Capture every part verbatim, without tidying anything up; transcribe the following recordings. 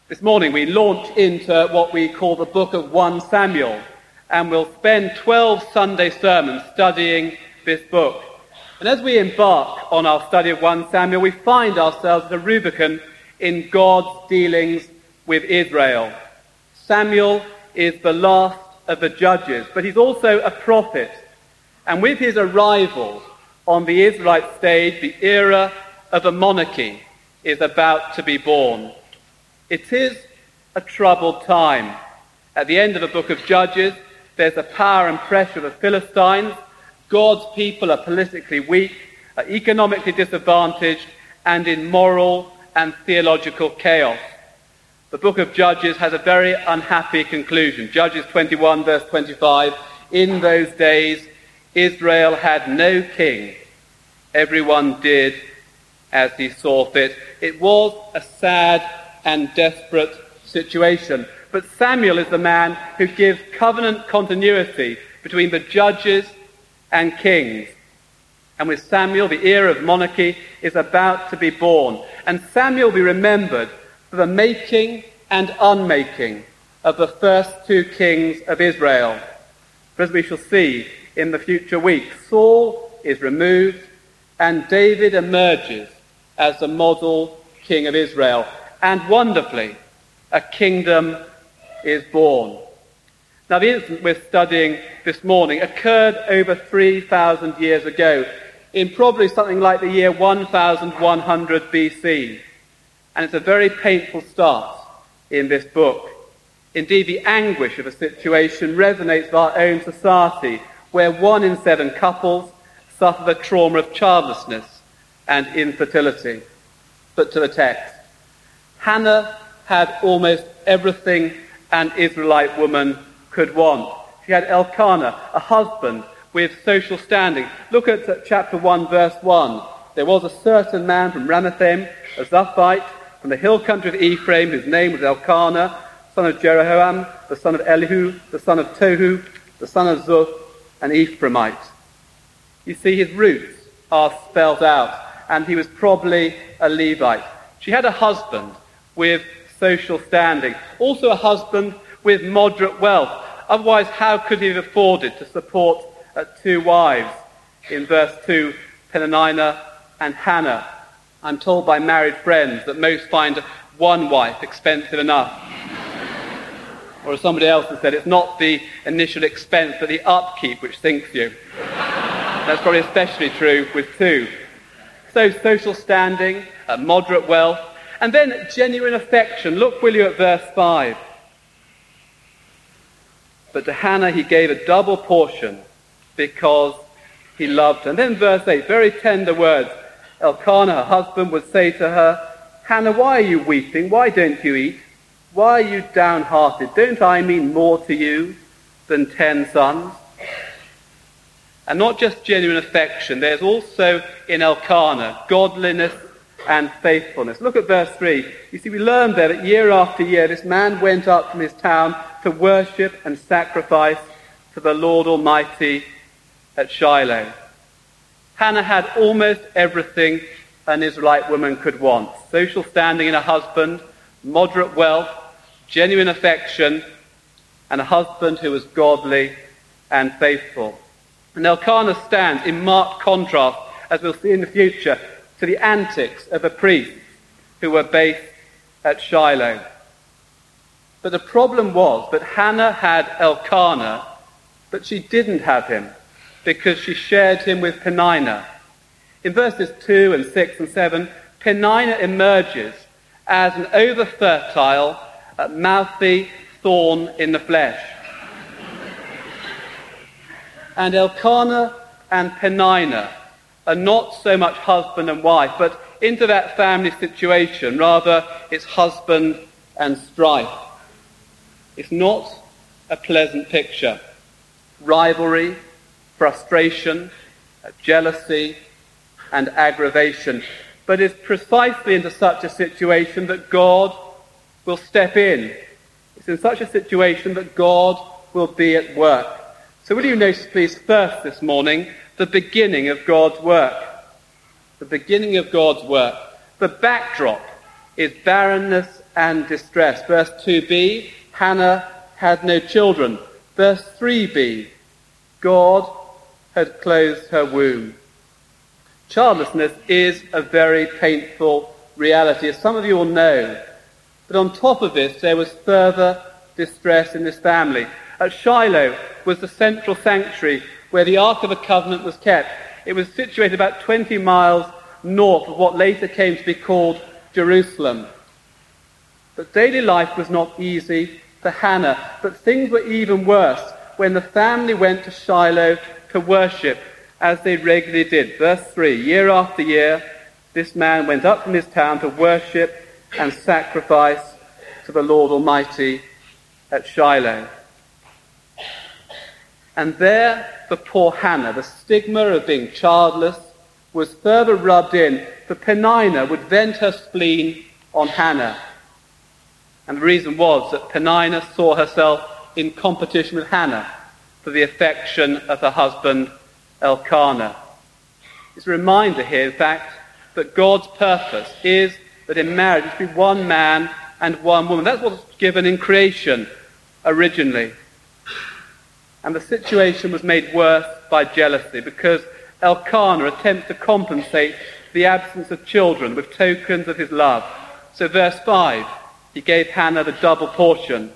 This morning we launch into what we call the book of First Samuel, and we'll spend twelve Sunday sermons studying this book. And as we embark on our study of First Samuel, we find ourselves at a Rubicon in God's dealings with Israel. Samuel is the last of the judges, but he's also a prophet. And with his arrival on the Israelite stage, the era of a monarchy is about to be born. It is a troubled time. At the end of the book of Judges, there's the power and pressure of the Philistines. God's people are politically weak, are economically disadvantaged, and in moral and theological chaos. The book of Judges has a very unhappy conclusion. Judges twenty-one, verse twenty-five, in those days Israel had no king. Everyone did as he saw fit. It was a sad and desperate situation. But Samuel is the man who gives covenant continuity between the judges and kings. And with Samuel, the era of monarchy is about to be born. And Samuel will be remembered for the making and unmaking of the first two kings of Israel. For as we shall see in the future weeks, Saul is removed and David emerges as the model king of Israel. And wonderfully, a kingdom is born. Now, the incident we're studying this morning occurred over three thousand years ago, in probably something like the year one thousand one hundred B C. And it's a very painful start in this book. Indeed, the anguish of a situation resonates with our own society, where one in seven couples suffer the trauma of childlessness and infertility. But to the text. Hannah had almost everything an Israelite woman could want. She had Elkanah, a husband with social standing. Look at chapter one, verse one. There was a certain man from Ramathaim, a Zuphite, from the hill country of Ephraim, whose name was Elkanah, son of Jeroham, the son of Elihu, the son of Tohu, the son of Zuph, an Ephraimite. You see, his roots are spelled out, and he was probably a Levite. She had a husband with social standing, also a husband with moderate wealth. Otherwise, how could he have afforded to support uh, two wives? In verse two, Peninnah and Hannah. I'm told by married friends that most find one wife expensive enough. Or as somebody else has said, it's not the initial expense, but the upkeep which sinks you. That's probably especially true with two. So social standing, uh, moderate wealth, and then genuine affection. Look, will you, at verse five. But to Hannah he gave a double portion because he loved her. And then verse eight, very tender words. Elkanah, her husband, would say to her, Hannah, why are you weeping? Why don't you eat? Why are you downhearted? Don't I mean more to you than ten sons? And not just genuine affection, there's also in Elkanah godliness and faithfulness. Look at verse three. You see, we learned there that year after year this man went up from his town to worship and sacrifice to the Lord Almighty at Shiloh. Hannah had almost everything an Israelite woman could want. Social standing in a husband, moderate wealth, genuine affection, and a husband who was godly and faithful. And Elkanah stands in marked contrast, as we'll see in the future, to the antics of the priests who were based at Shiloh. But the problem was that Hannah had Elkanah, but she didn't have him because she shared him with Peninnah. In verses two and six and seven, Peninnah emerges as an over-fertile, uh, mouthy thorn in the flesh. And Elkanah and Peninnah are not so much husband and wife, but into that family situation, rather, it's husband and strife. It's not a pleasant picture. Rivalry, frustration, jealousy, and aggravation. But it's precisely into such a situation that God will step in. It's in such a situation that God will be at work. So will you notice, please, first this morning, the beginning of God's work. The beginning of God's work. The backdrop is barrenness and distress. Verse two b, Hannah had no children. Verse three b, God had closed her womb. Childlessness is a very painful reality, as some of you will know. But on top of this, there was further distress in this family. At Shiloh was the central sanctuary where the Ark of the Covenant was kept. It was situated about twenty miles north of what later came to be called Jerusalem. But daily life was not easy for Hannah. But things were even worse when the family went to Shiloh to worship, as they regularly did. Verse three, year after year, this man went up from his town to worship and sacrifice to the Lord Almighty at Shiloh. And there, for poor Hannah, the stigma of being childless was further rubbed in, for Peninnah would vent her spleen on Hannah. And the reason was that Peninnah saw herself in competition with Hannah for the affection of her husband Elkanah. It's a reminder here, in fact, that God's purpose is that in marriage it should be one man and one woman. That's what's given in creation originally. And the situation was made worse by jealousy, because Elkanah attempts to compensate the absence of children with tokens of his love. So verse five, he gave Hannah the double portion.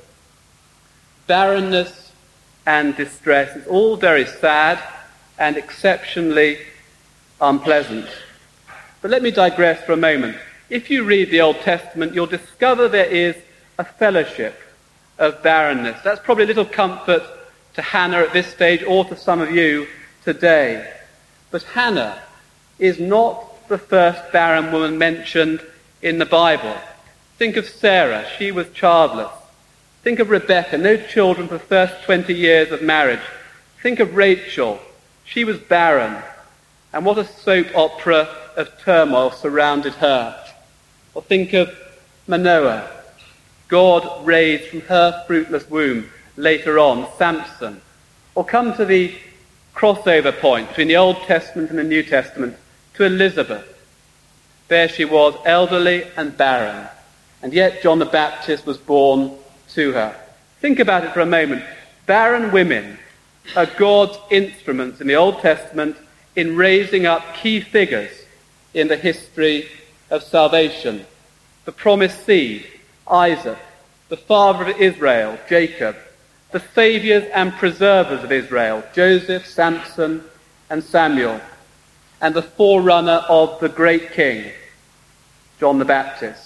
Barrenness and distress is all very sad and exceptionally unpleasant. But let me digress for a moment. If you read the Old Testament, you'll discover there is a fellowship of barrenness. That's probably a little comfort to Hannah at this stage, or to some of you today. But Hannah is not the first barren woman mentioned in the Bible. Think of Sarah, she was childless. Think of Rebecca, no children for the first twenty years of marriage. Think of Rachel, she was barren. And what a soap opera of turmoil surrounded her. Or think of Manoah. God raised from her fruitless womb later on Samson. Or come to the crossover point between the Old Testament and the New Testament, to Elizabeth. There she was, elderly and barren, and yet John the Baptist was born to her. Think about it for a moment. Barren women are God's instruments in the Old Testament in raising up key figures in the history of salvation. The promised seed, Isaac, the father of Israel, Jacob, the saviours and preservers of Israel, Joseph, Samson, and Samuel, and the forerunner of the great king, John the Baptist.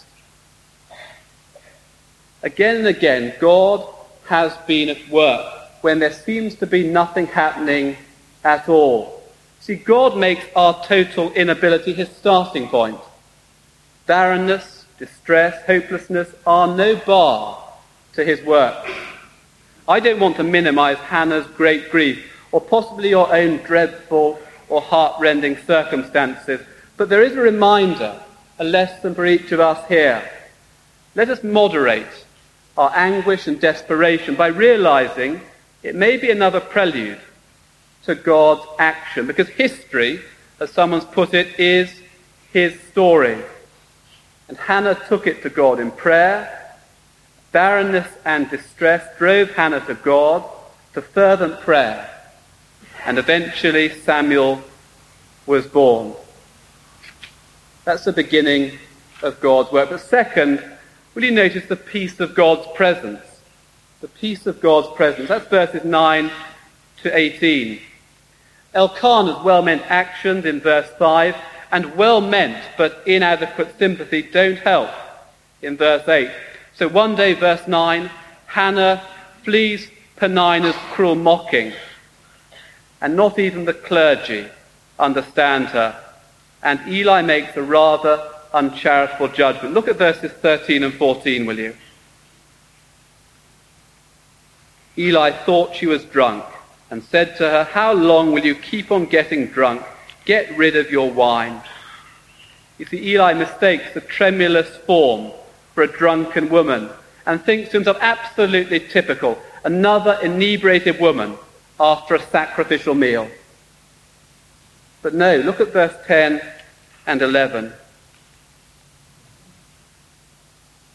Again and again, God has been at work when there seems to be nothing happening at all. See, God makes our total inability his starting point. Barrenness, distress, hopelessness are no bar to his work. I don't want to minimize Hannah's great grief, or possibly your own dreadful or heart-rending circumstances, but there is a reminder, a lesson for each of us here. Let us moderate our anguish and desperation by realizing it may be another prelude to God's action, because history, as someone's put it, is his story. And Hannah took it to God in prayer. Barrenness and distress drove Hannah to God, to fervent prayer, and eventually Samuel was born. That's the beginning of God's work. But second, will you notice the peace of God's presence? The peace of God's presence. That's verses nine to eighteen. Elkanah's well-meant actions in verse five and well-meant but inadequate sympathy don't help in verse eight. So one day, verse nine, Hannah flees Peninnah's cruel mocking, and not even the clergy understand her. And Eli makes a rather uncharitable judgment. Look at verses thirteen and fourteen, will you? Eli thought she was drunk and said to her, "How long will you keep on getting drunk? Get rid of your wine." You see, Eli mistakes the tremulous form for a drunken woman and thinks to himself, absolutely typical, another inebriated woman after a sacrificial meal. But no, look at verse ten and eleven.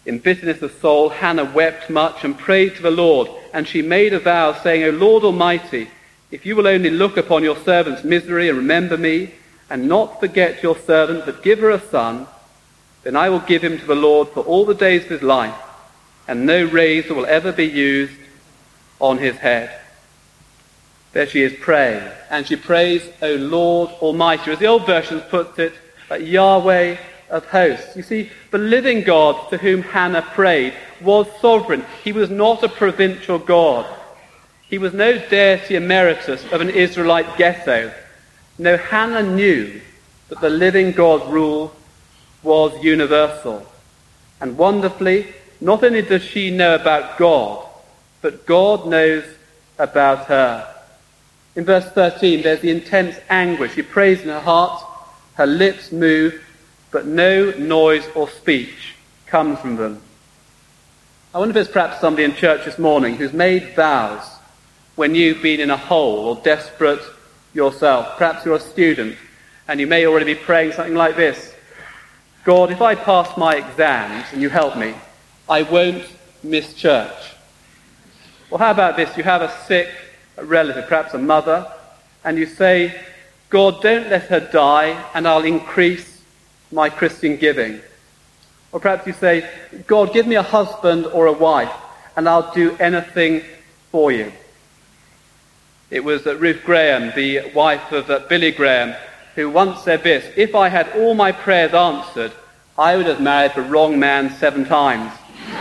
In bitterness of soul, Hannah wept much and prayed to the Lord, and she made a vow, saying, O Lord Almighty, if you will only look upon your servant's misery and remember me, and not forget your servant, but give her a son, then I will give him to the Lord for all the days of his life, and no razor will ever be used on his head. There she is praying, and she prays, O Lord Almighty, or as the old version puts it, Yahweh of hosts. You see, the living God to whom Hannah prayed was sovereign. He was not a provincial God. He was no deity emeritus of an Israelite ghetto. No, Hannah knew that the living God's rule was universal. And wonderfully, not only does she know about God, but God knows about her. In verse thirteen, there's the intense anguish. She prays in her heart, her lips move, but no noise or speech comes from them. I wonder if there's perhaps somebody in church this morning who's made vows when you've been in a hole or desperate yourself. Perhaps you're a student and you may already be praying something like this. God, if I pass my exams and you help me, I won't miss church. Or how about this? You have a sick relative, perhaps a mother, and you say, God, don't let her die and I'll increase my Christian giving. Or perhaps you say, God, give me a husband or a wife and I'll do anything for you. It was uh, Ruth Graham, the wife of uh, Billy Graham, who once said this, if I had all my prayers answered, I would have married the wrong man seven times.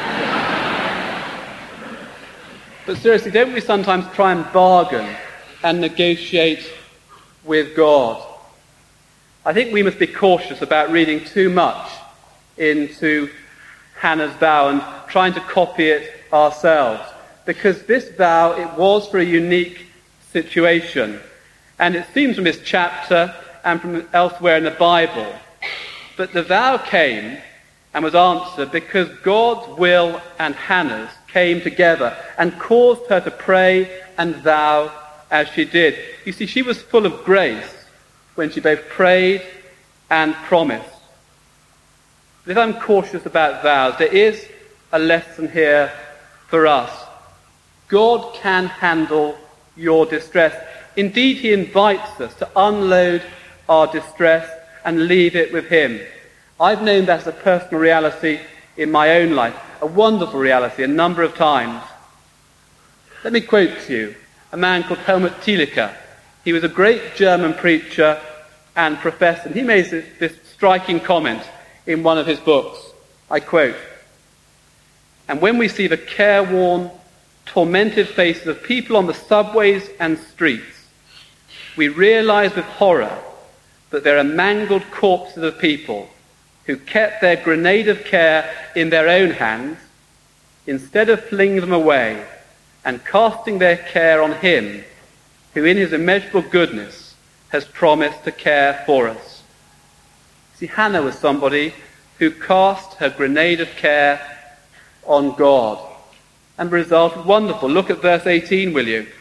But seriously, don't we sometimes try and bargain and negotiate with God? I think we must be cautious about reading too much into Hannah's vow and trying to copy it ourselves. Because this vow, it was for a unique situation. And it seems from this chapter and from elsewhere in the Bible. But the vow came and was answered because God's will and Hannah's came together and caused her to pray and vow as she did. You see, she was full of grace when she both prayed and promised. But if I'm cautious about vows, there is a lesson here for us. God can handle your distress. Indeed, he invites us to unload our distress and leave it with him. I've known that as a personal reality in my own life, a wonderful reality a number of times. Let me quote to you a man called Helmut Thielicke. He was a great German preacher and professor, and he made this, this striking comment in one of his books. I quote, "And when we see the careworn, tormented faces of people on the subways and streets, we realize with horror that there are mangled corpses of people who kept their grenade of care in their own hands instead of flinging them away and casting their care on him who in his immeasurable goodness has promised to care for us." See, Hannah was somebody who cast her grenade of care on God. And the result was wonderful. Look at verse eighteen, will you?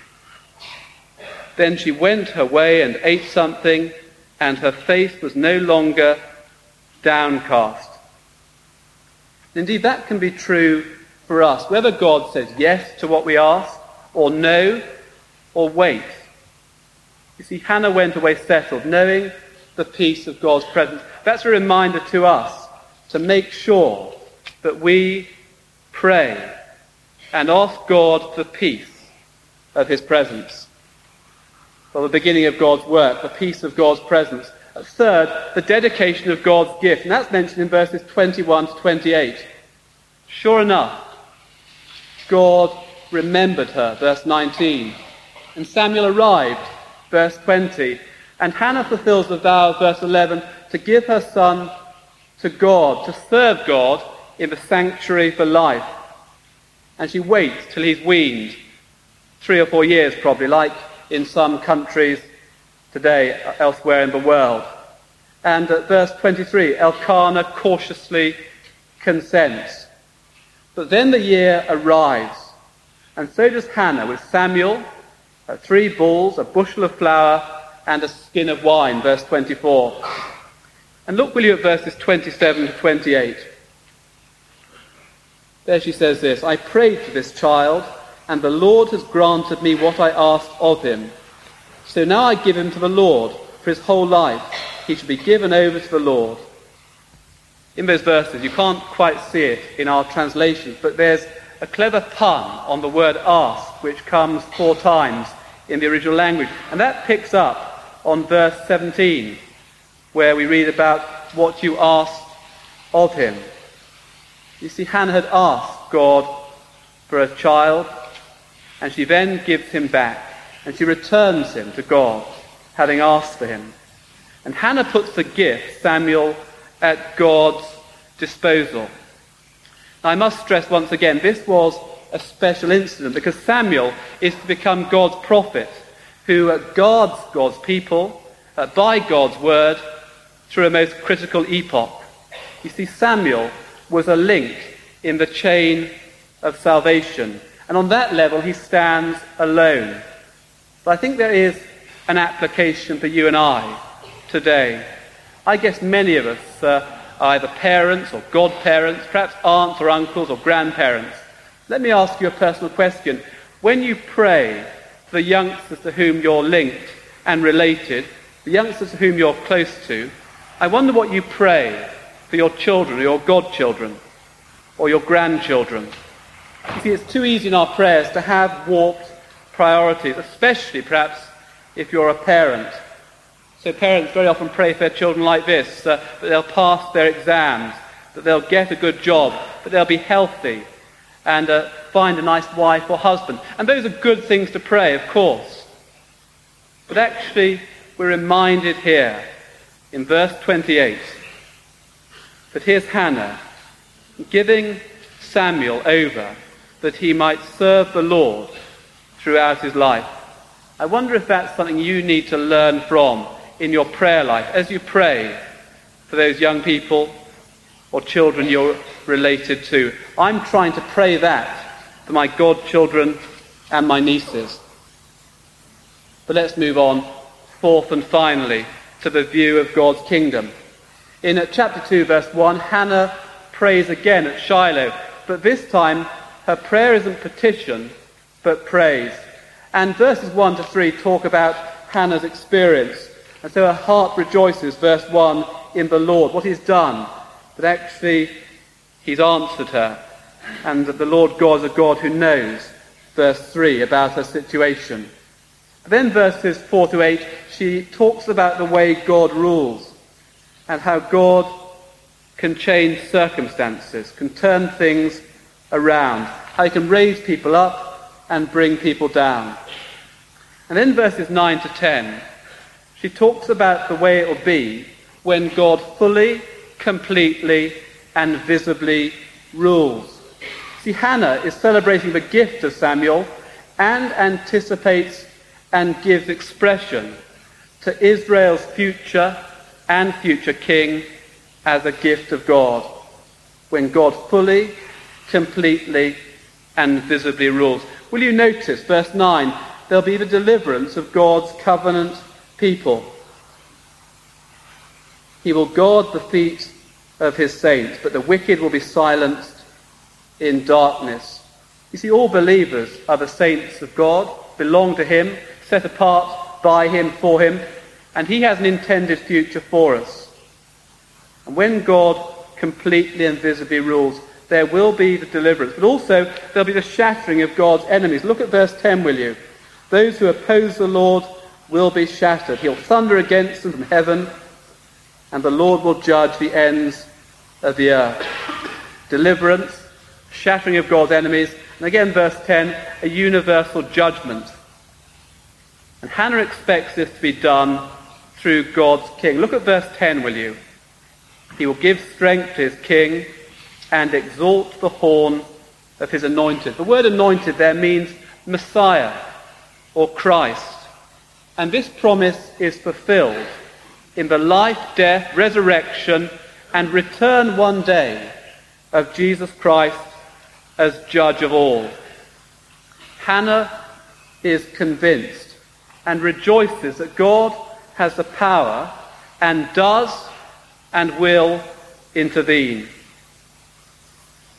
"Then she went her way and ate something, and her face was no longer downcast." Indeed, that can be true for us, whether God says yes to what we ask, or no, or wait. You see, Hannah went away settled, knowing the peace of God's presence. That's a reminder to us to make sure that we pray and ask God for peace of his presence. For the beginning of God's work, the peace of God's presence. Third, the dedication of God's gift. And that's mentioned in verses twenty-one to twenty-eight. Sure enough, God remembered her, verse nineteen. And Samuel arrived, verse twenty. And Hannah fulfills the vow of verse eleven to give her son to God, to serve God in the sanctuary for life. And she waits till he's weaned, three or four years probably, like in some countries today, elsewhere in the world. And at verse twenty-three, Elkanah cautiously consents. But then the year arrives, and so does Hannah with Samuel, uh, three bulls, a bushel of flour, and a skin of wine, verse twenty-four. And look, will you, at verses twenty-seven to twenty-eight. There she says this, I prayed for this child, and the Lord has granted me what I asked of him. So now I give him to the Lord. For his whole life he should be given over to the Lord. In those verses, you can't quite see it in our translations, but there's a clever pun on the word ask, which comes four times in the original language. And that picks up on verse seventeen, where we read about what you asked of him. You see, Hannah had asked God for a child, and she then gives him back, and she returns him to God, having asked for him. And Hannah puts the gift, Samuel, at God's disposal. Now, I must stress once again, this was a special incident, because Samuel is to become God's prophet, who guards God's people uh, by God's word through a most critical epoch. You see, Samuel was a link in the chain of salvation, and on that level he stands alone. But I think there is an application for you and I today. I guess many of us uh, are either parents or godparents, perhaps aunts or uncles or grandparents. Let me ask you a personal question. When you pray for the youngsters to whom you're linked and related, the youngsters to whom you're close to, I wonder what you pray for your children or your godchildren or your grandchildren. You see, it's too easy in our prayers to have warped priorities, especially perhaps if you're a parent. So parents very often pray for their children like this, uh, that they'll pass their exams, that they'll get a good job, that they'll be healthy, and uh, find a nice wife or husband. And those are good things to pray, of course. But actually, we're reminded here in verse twenty-eight that here's Hannah giving Samuel over that he might serve the Lord throughout his life. I wonder if that's something you need to learn from in your prayer life as you pray for those young people or children you're related to. I'm trying to pray that for my godchildren and my nieces. But let's move on, fourth and finally, to the view of God's kingdom. In uh, chapter two, verse one, Hannah prays again at Shiloh, but this time her prayer isn't petition, but praise. And verses one to three talk about Hannah's experience. And so her heart rejoices, verse one, in the Lord, what he's done, that actually he's answered her, and that the Lord God is a God who knows, verse three, about her situation. But then verses four to eight, she talks about the way God rules, and how God can change circumstances, can turn things around, how he can raise people up and bring people down. And then verses nine to ten, she talks about the way it will be when God fully, completely, and visibly rules. See, Hannah is celebrating the gift of Samuel and anticipates and gives expression to Israel's future and future king as a gift of God, when God fully, completely, and visibly rules. Will you notice, verse nine, there'll be the deliverance of God's covenant people. He will guard the feet of his saints, but the wicked will be silenced in darkness. You see, all believers are the saints of God, belong to him, set apart by him, for him, and he has an intended future for us. And when God completely and visibly rules, there will be the deliverance, but also there'll be the shattering of God's enemies. Look at verse ten, will you? Those who oppose the Lord will be shattered. He'll thunder against them from heaven, and the Lord will judge the ends of the earth. Deliverance, shattering of God's enemies, and again, verse ten, a universal judgment. And Hannah expects this to be done through God's king. Look at verse ten, will you? He will give strength to his king and exalt the horn of his anointed. The word anointed there means Messiah or Christ. And this promise is fulfilled in the life, death, resurrection, and return one day of Jesus Christ as judge of all. Hannah is convinced and rejoices that God has the power and does and will intervene.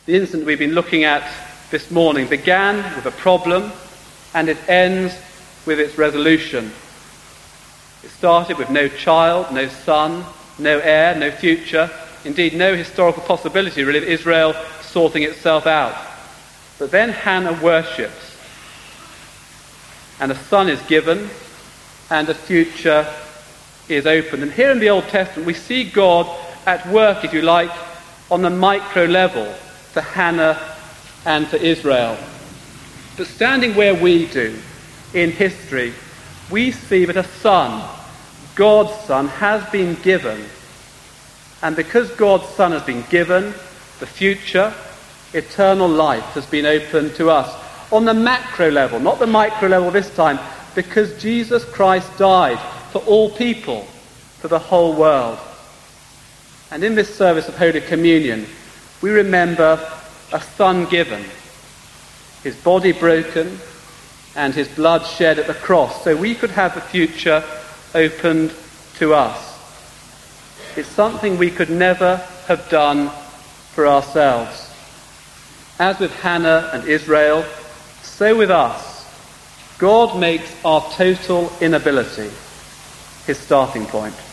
The incident we've been looking at this morning began with a problem and it ends with its resolution. It started with no child, no son, no heir, no future, indeed no historical possibility really of Israel sorting itself out. But then Hannah worships, and a son is given, and a future is opened. And here in the Old Testament we see God at work, if you like, on the micro level for Hannah and for Israel. But standing where we do in history, we see that a son, God's son, has been given. And because God's son has been given, the future, eternal life has been opened to us. On the macro level, not the micro level this time, because Jesus Christ died for all people, for the whole world. And in this service of Holy Communion, we remember a son given, his body broken, and his blood shed at the cross, so we could have the future opened to us. It's something we could never have done for ourselves. As with Hannah and Israel, so with us, God makes our total inability his starting point.